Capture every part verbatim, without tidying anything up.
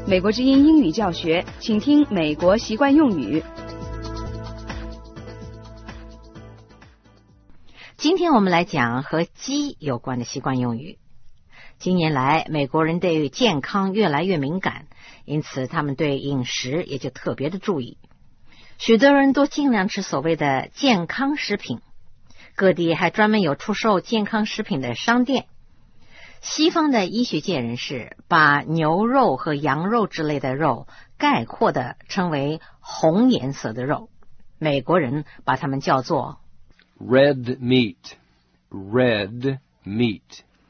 美国之音英语教学，请听美国习惯用语。 今天我们来讲和鸡有关的习惯用语。近年来，美国人对健康越来越敏感，因此他们对饮食也就特别的注意。许多人都尽量吃所谓的健康食品，各地还专门有出售健康食品的商店。西方的医学界人士把牛肉和羊肉之类的肉概括的称为红颜色的肉，美国人把它们叫做 red meat. Red meat.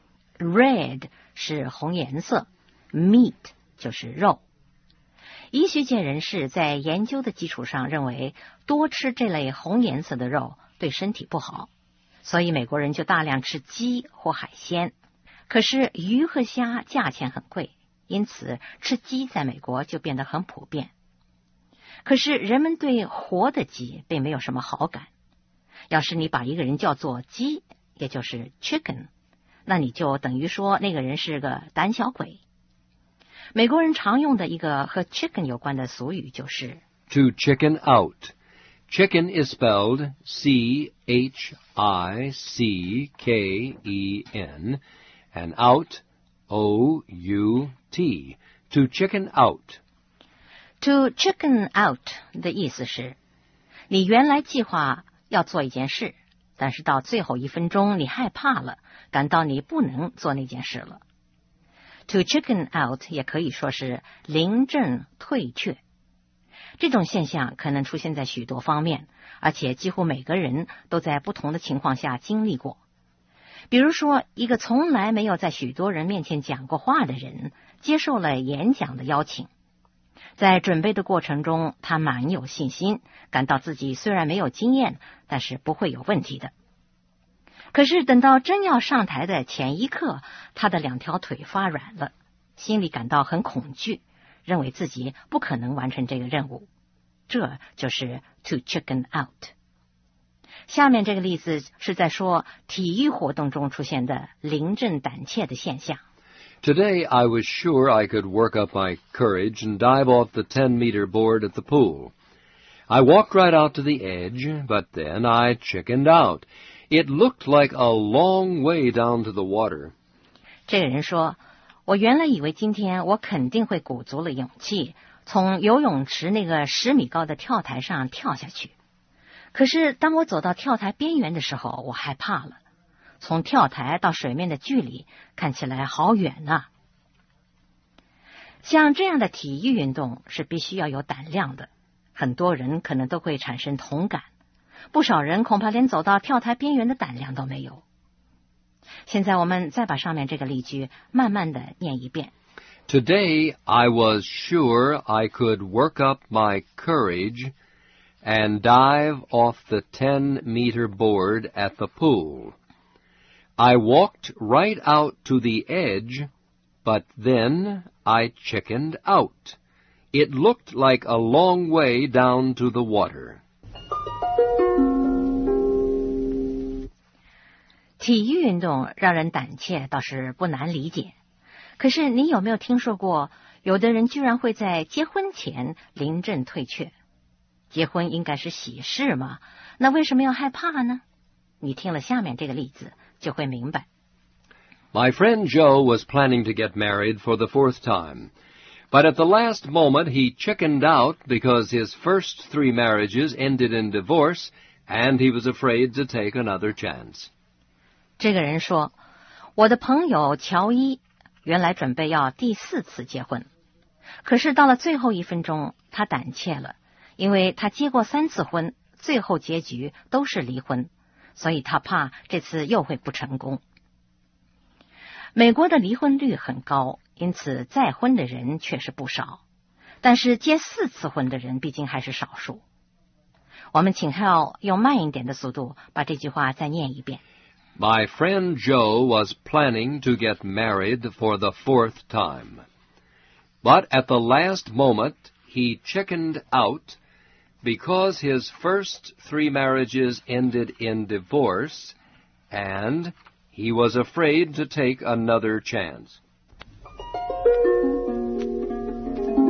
Red 是红颜色， meat 就是肉。医学界人士在研究的基础上认为，多吃这类红颜色的肉对身体不好，所以美国人就大量吃鸡或海鲜。可是鱼和虾价钱很贵，因此吃鸡在美国就变得很普遍。可是人们对活的鸡并没有什么好感。要是你把一个人叫做鸡，也就是 chicken， 那你就等于说那个人是个胆小鬼。美国人常用的一个和 chicken 有关的俗语就是 To chicken out. Chicken is spelled C H I C K E N, and out, O U T. To chicken out. To chicken out 的意思是，你原来计划要做一件事，但是到最后一分钟你害怕了，感到你不能做那件事了。To chicken out 也可以说是临阵退却。这种现象可能出现在许多方面，而且几乎每个人都在不同的情况下经历过。比如说，一个从来没有在许多人面前讲过话的人，接受了演讲的邀请。在准备的过程中，他满有信心，感到自己虽然没有经验，但是不会有问题的。可是等到真要上台的前一刻，他的两条腿发软了，心里感到很恐惧，认为自己不可能完成这个任务。这就是 to chicken out。下面这个例子是在说体育活动中出现的临阵胆怯的现象。 Today I was sure I could work up my courage and dive off the ten-meter board at the pool. I walked right out to the edge, but then I chickened out. It looked like a long way down to the water. 这个人说，我原来以为今天我肯定会鼓足了勇气，从游泳池那个十米高的跳台上跳下去。可是当我走到跳台边缘的时候，我害怕了。从跳台到水面的距离看起来好远啊。像这样的体育运动是必须要有胆量的，很多人可能都会产生同感，不少人恐怕连走到跳台边缘的胆量都没有。现在我们再把上面这个例句慢慢的念一遍。 Today I was sure I could work up my courage and dive off the ten-meter board at the pool. I walked right out to the edge, but then I chickened out. It looked like a long way down to the water. 体育运动让人胆怯倒是不难理解，可是你有没有听说过有的人居然会在结婚前临阵退却？结婚应该是喜事嘛，那为什么要害怕呢？你听了下面这个例子就会明白。 My friend Joe was planning to get married for the fourth time, but at the last moment he chickened out because his first three marriages ended in divorce, and he was afraid to take another chance. 这个人说，我的朋友乔伊原来准备要第四次结婚，可是到了最后一分钟他胆怯了，因为他结过三次婚，最后结局都是离婚，所以他怕这次又会不成功。美国的离婚率很高，因此再婚的人确实不少，但是结四次婚的人毕竟还是少数。我们请Hal用慢一点的速度把这句话再念一遍。 My friend Joe was planning to get married for the fourth time, but at the last moment he chickened out because his first three marriages ended in divorce, and he was afraid to take another chance.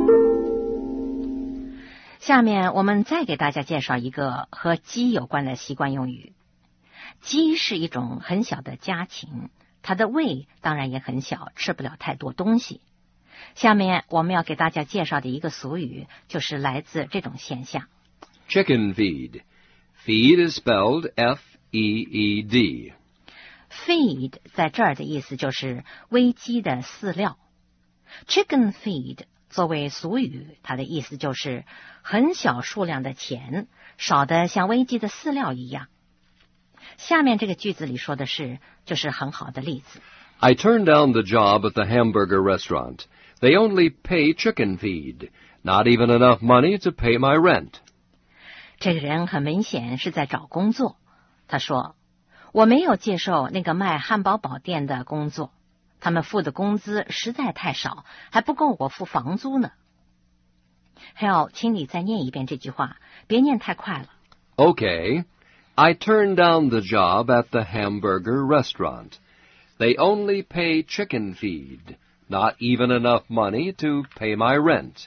下面我们再给大家介绍一个和鸡有关的习惯用语。鸡是一种很小的家禽，它的胃当然也很小，吃不了太多东西。下面我们要给大家介绍的一个俗语，就是来自这种现象。 Chicken feed. Feed is spelled F E E D. Feed 在这儿的意思就是喂鸡的饲料。Chicken feed 作为俗语，它的意思就是很小数量的钱，少得像喂鸡的饲料一样。下面这个句子里说的是，就是很好的例子。 I turned down the job at the hamburger restaurant. They only pay chicken feed. Not even enough money to pay my rent. 这个人很明显是在找工作。他说，我没有接受那个卖汉堡包店的工作，他们付的工资实在太少，还不够我付房租呢。Hal， 请你再念一遍这句话，别念太快了。 Okay. I turned down the job at the hamburger restaurant. They only pay chicken feed. Not even enough money to pay my rent.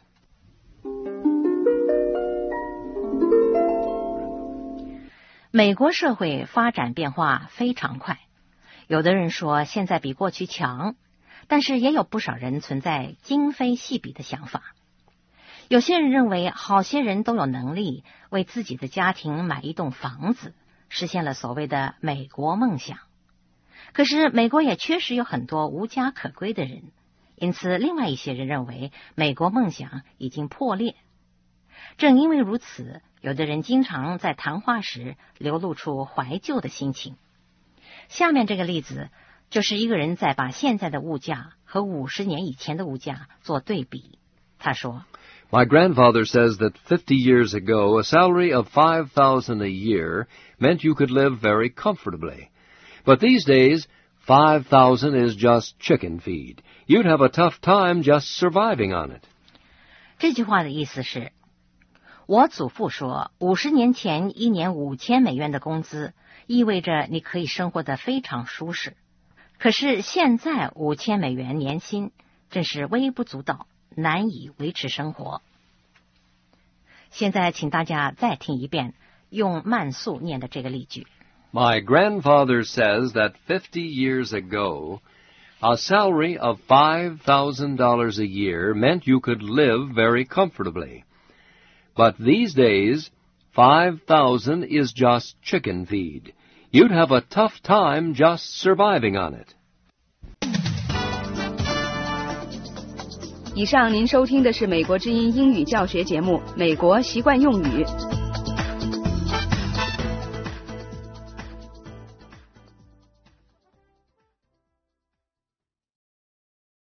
美国社会发展变化非常快，有的人说现在比过去强，但是也有不少人存在今非昔比的想法。有些人认为好些人都有能力为自己的家庭买一栋房子，实现了所谓的美国梦想。可是美国也确实有很多无家可归的人，因此另外一些人认为美国梦想已经破裂。正因为如此，有的人经常在谈话时流露出怀旧的心情。下面这个例子就是一个人在把现在的物价和五十年以前的物价做对比。他说， My grandfather says that fifty years ago, a salary of five thousand a year meant you could live very comfortably. But these days, five thousand is just chicken feed. You'd have a tough time just surviving on it. 这句话的意思是，我祖父说，五十年前一年五千美元的工资意味着你可以生活得非常舒适。可是现在五千美元年薪真是微不足道，难以维持生活。现在请大家再听一遍用慢速念的这个例句。 My grandfather says that fifty years ago, a salary of five thousand dollars a year meant you could live very comfortably. But these days, five thousand is just chicken feed. You'd have a tough time just surviving on it. 以上您收听的是美国之音英语教学节目《美国习惯用语》。